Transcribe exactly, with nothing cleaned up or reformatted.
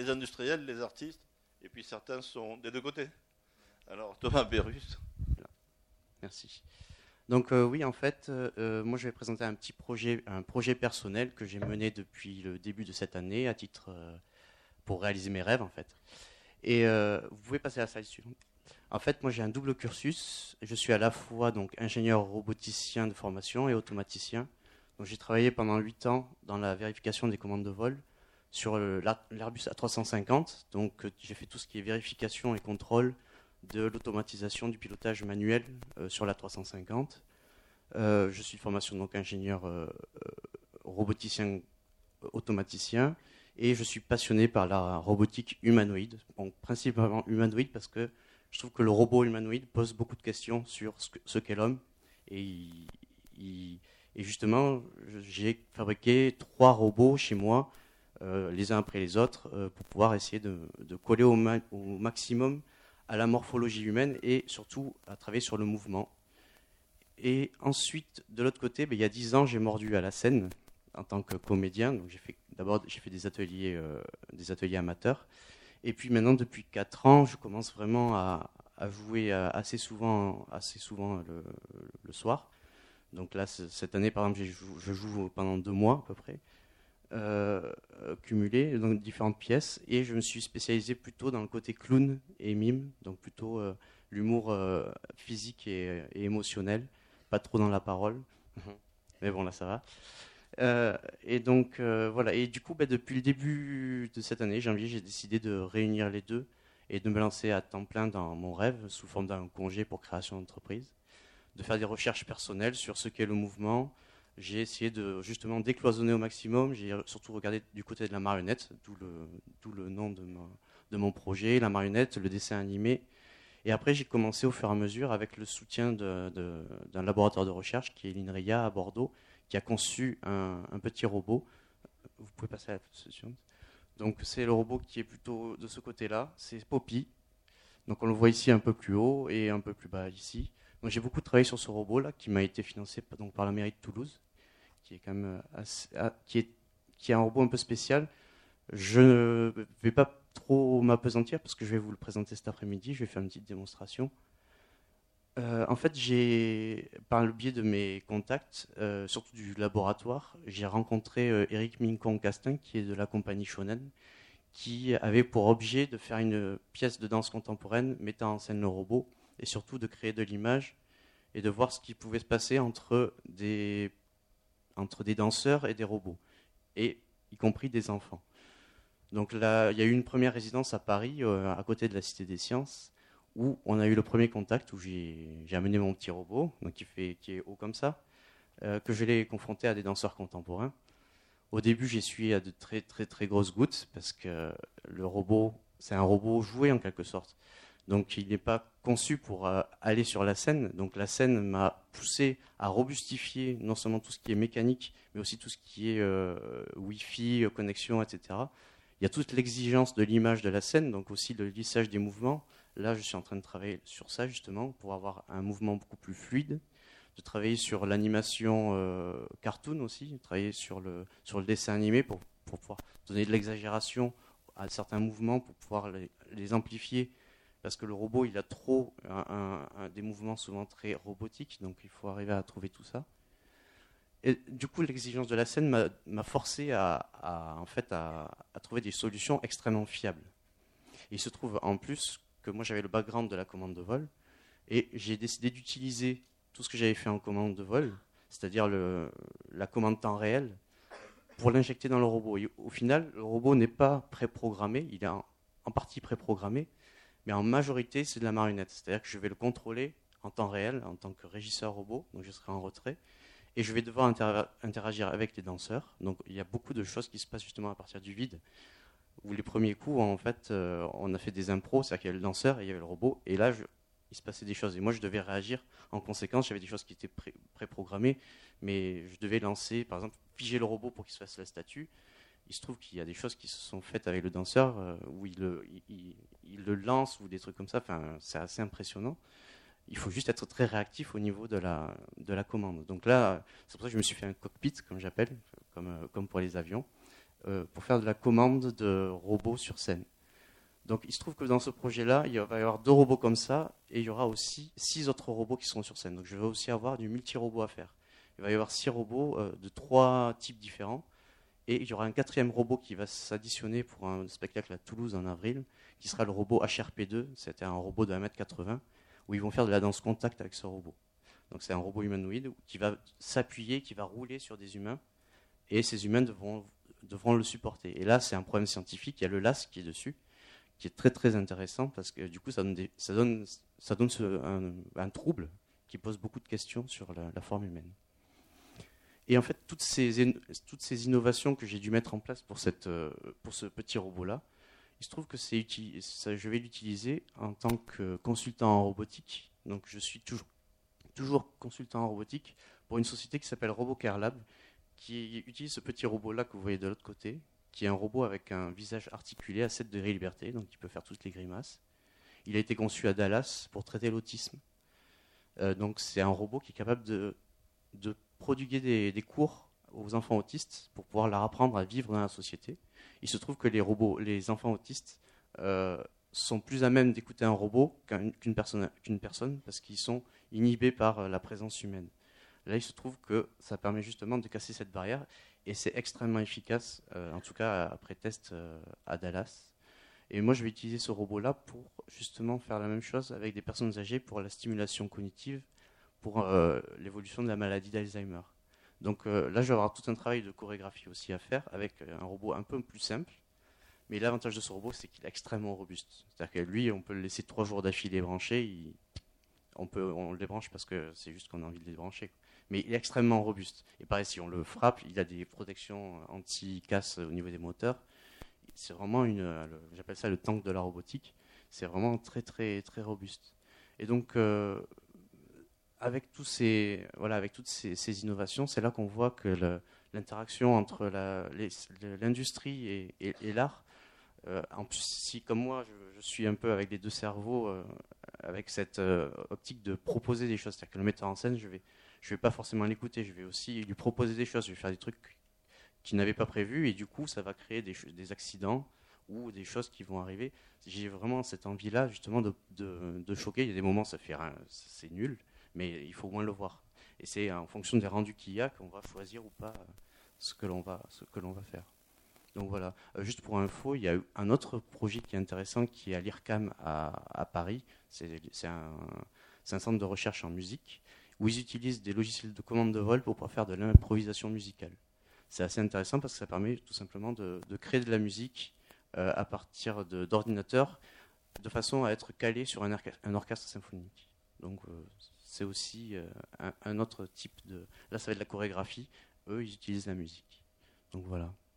les industriels, les artistes, et puis certains sont des deux côtés. Alors, Thomas Bérus. Voilà. Merci. Donc euh, oui, en fait, euh, moi je vais présenter un petit projet, un projet personnel que j'ai mené depuis le début de cette année à titre euh, pour réaliser mes rêves en fait. Et euh, vous pouvez passer à la slide suivante. En fait, moi j'ai un double cursus. Je suis à la fois donc ingénieur roboticien de formation et automaticien. Donc j'ai travaillé pendant huit ans dans la vérification des commandes de vol sur le, l'Airbus A trois cent cinquante. Donc euh, j'ai fait tout ce qui est vérification et contrôle de l'automatisation du pilotage manuel euh, sur l'A trois cent cinquante. Euh, je suis de formation donc ingénieur euh, euh, roboticien euh, automaticien et je suis passionné par la robotique humanoïde, donc principalement humanoïde parce que je trouve que le robot humanoïde pose beaucoup de questions sur ce, que, ce qu'est l'homme et, il, il, et justement j'ai fabriqué trois robots chez moi euh, les uns après les autres euh, pour pouvoir essayer de, de coller au, ma, au maximum à la morphologie humaine et surtout à travailler sur le mouvement. Et ensuite, de l'autre côté, ben, il y a dix ans, j'ai mordu à la scène en tant que comédien. Donc j'ai fait, d'abord, j'ai fait des ateliers, euh, des ateliers amateurs. Et puis maintenant, depuis quatre ans, je commence vraiment à, à jouer assez souvent, assez souvent le, le soir. Donc là, cette année, par exemple, je joue, je joue pendant deux mois à peu près. Euh, cumulé, donc différentes pièces, et je me suis spécialisé plutôt dans le côté clown et mime, donc plutôt euh, l'humour euh, physique et, et émotionnel, pas trop dans la parole, mais bon là ça va. Euh, et donc euh, voilà, et du coup bah, depuis le début de cette année, janvier, j'ai décidé de réunir les deux et de me lancer à temps plein dans mon rêve sous forme d'un congé pour création d'entreprise, de faire des recherches personnelles sur ce qu'est le mouvement. J'ai essayé de justement décloisonner au maximum. J'ai surtout regardé du côté de la marionnette, d'où le, d'où le nom de, ma, de mon projet, la marionnette, le dessin animé. Et après, j'ai commencé au fur et à mesure avec le soutien de, de, d'un laboratoire de recherche qui est l'INRIA à Bordeaux, qui a conçu un, un petit robot. Vous pouvez passer à la suivante. Donc c'est le robot qui est plutôt de ce côté-là, c'est Poppy. Donc on le voit ici un peu plus haut et un peu plus bas ici. Donc j'ai beaucoup travaillé sur ce robot-là qui m'a été financé donc, par la mairie de Toulouse, qui est quand même assez, qui est, qui est un robot un peu spécial. Je ne vais pas trop m'apesantir parce que je vais vous le présenter cet après-midi. Je vais faire une petite démonstration. Euh, en fait, j'ai, par le biais de mes contacts, euh, surtout du laboratoire, j'ai rencontré euh, Eric Mincon-Castin, qui est de la compagnie Shonen, qui avait pour objet de faire une pièce de danse contemporaine mettant en scène le robot et surtout de créer de l'image et de voir ce qui pouvait se passer entre des, entre des danseurs et des robots, et y compris des enfants. Donc là, il y a eu une première résidence à Paris, euh, à côté de la Cité des Sciences, où on a eu le premier contact, où j'ai, j'ai amené mon petit robot, donc qui, fait, qui est haut comme ça, euh, que je l'ai confronté à des danseurs contemporains. Au début, j'ai essuyé à de très très très grosses gouttes, parce que le robot, c'est un robot joué en quelque sorte. Donc il n'est pas conçu pour euh, aller sur la scène. Donc la scène m'a poussé à robustifier non seulement tout ce qui est mécanique, mais aussi tout ce qui est euh, Wi-Fi, connexion, et cetera. Il y a toute l'exigence de l'image de la scène, donc aussi le lissage des mouvements. Là, je suis en train de travailler sur ça justement pour avoir un mouvement beaucoup plus fluide, de travailler sur l'animation euh, cartoon aussi, de travailler sur le, sur le dessin animé pour, pour pouvoir donner de l'exagération à certains mouvements, pour pouvoir les, les amplifier. Parce que le robot, il a trop un, un, un, des mouvements souvent très robotiques, donc il faut arriver à trouver tout ça. Et du coup, l'exigence de la scène m'a, m'a forcé à, à, en fait, à, à trouver des solutions extrêmement fiables. Et il se trouve en plus que moi, j'avais le background de la commande de vol, et j'ai décidé d'utiliser tout ce que j'avais fait en commande de vol, c'est-à-dire le, la commande temps réel, pour l'injecter dans le robot. Et au final, le robot n'est pas préprogrammé, il est en, en partie préprogrammé, mais en majorité, c'est de la marionnette. C'est-à-dire que je vais le contrôler en temps réel, en tant que régisseur robot, donc je serai en retrait, et je vais devoir inter- interagir avec les danseurs. Donc il y a beaucoup de choses qui se passent justement à partir du vide, où les premiers coups, en fait, euh, on a fait des impros, c'est-à-dire qu'il y avait le danseur et il y avait le robot, et là, je, il se passait des choses. Et moi, je devais réagir en conséquence. J'avais des choses qui étaient pré- préprogrammées, mais je devais lancer, par exemple, figer le robot pour qu'il se fasse la statue. Il se trouve qu'il y a des choses qui se sont faites avec le danseur, euh, où il le, il, il, il le lance, ou des trucs comme ça. Enfin, c'est assez impressionnant. Il faut juste être très réactif au niveau de la, de la commande. Donc là, c'est pour ça que je me suis fait un cockpit, comme j'appelle, comme, comme pour les avions, euh, pour faire de la commande de robots sur scène. Donc il se trouve que dans ce projet-là, il va y avoir deux robots comme ça, et il y aura aussi six autres robots qui seront sur scène. Donc je vais aussi avoir du multi-robot à faire. Il va y avoir six robots euh, de trois types différents, et il y aura un quatrième robot qui va s'additionner pour un spectacle à Toulouse en avril, qui sera le robot H R P deux, c'était un robot de un mètre quatre-vingts, où ils vont faire de la danse contact avec ce robot. Donc c'est un robot humanoïde qui va s'appuyer, qui va rouler sur des humains, et ces humains devront, devront le supporter. Et là, c'est un problème scientifique, il y a le L A S qui est dessus, qui est très très intéressant, parce que du coup, ça donne, des, ça donne, ça donne ce, un, un trouble qui pose beaucoup de questions sur la, la forme humaine. Et en fait, toutes ces, toutes ces innovations que j'ai dû mettre en place pour, cette, pour ce petit robot-là, il se trouve que c'est uti- ça, je vais l'utiliser en tant que consultant en robotique. Donc je suis toujours, toujours consultant en robotique pour une société qui s'appelle RoboCare Lab, qui utilise ce petit robot-là que vous voyez de l'autre côté, qui est un robot avec un visage articulé à sept degrés de liberté, donc il peut faire toutes les grimaces. Il a été conçu à Dallas pour traiter l'autisme. Euh, donc c'est un robot qui est capable de, de prodiguer des, des cours aux enfants autistes pour pouvoir leur apprendre à vivre dans la société. Il se trouve que les robots, les enfants autistes euh, sont plus à même d'écouter un robot qu'un, qu'une, personne, qu'une personne parce qu'ils sont inhibés par la présence humaine. Là, il se trouve que ça permet justement de casser cette barrière et c'est extrêmement efficace, euh, en tout cas après test euh, à Dallas. Et moi, je vais utiliser ce robot-là pour justement faire la même chose avec des personnes âgées pour la stimulation cognitive, pour euh, l'évolution de la maladie d'Alzheimer. Donc euh, là, je vais avoir tout un travail de chorégraphie aussi à faire avec un robot un peu plus simple. Mais l'avantage de ce robot, c'est qu'il est extrêmement robuste. C'est-à-dire que lui, on peut le laisser trois jours d'affilée branché. Il, on, peut, on le débranche parce que c'est juste qu'on a envie de le débrancher. Mais il est extrêmement robuste. Et pareil, si on le frappe, il a des protections anti-casse au niveau des moteurs. C'est vraiment une, le, j'appelle ça le tank de la robotique. C'est vraiment très, très, très robuste. Et donc, euh, avec, tous ces, voilà, avec toutes ces, ces innovations, c'est là qu'on voit que le, l'interaction entre la, les, l'industrie et, et, et l'art, euh, en plus, si comme moi, je, je suis un peu avec les deux cerveaux, euh, avec cette euh, optique de proposer des choses, c'est-à-dire que le metteur en scène, je vais, je vais pas forcément l'écouter, je vais aussi lui proposer des choses, je vais faire des trucs qu'il n'avait pas prévus, et du coup, ça va créer des, des accidents ou des choses qui vont arriver. J'ai vraiment cette envie-là, justement, de, de, de choquer. Il y a des moments, ça fait rien, c'est nul, mais il faut au moins le voir. Et c'est en fonction des rendus qu'il y a qu'on va choisir ou pas ce que l'on va, ce que l'on va faire. Donc voilà. Euh, juste pour info, il y a eu un autre projet qui est intéressant qui est à l'I R C A M à, à Paris. C'est, c'est, un, c'est un centre de recherche en musique où ils utilisent des logiciels de commande de vol pour pouvoir faire de l'improvisation musicale. C'est assez intéressant parce que ça permet tout simplement de, de créer de la musique euh, à partir de, d'ordinateurs de façon à être calé sur un, orchestre, un orchestre symphonique. Donc euh, c'est aussi euh, un, un autre type de... Là, ça va être de la chorégraphie. Eux, ils utilisent la musique. Donc voilà.